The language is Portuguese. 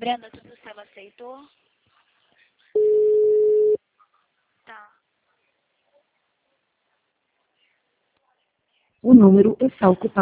Brenda, tudo certo, aceitou? Tá. O número está ocupado.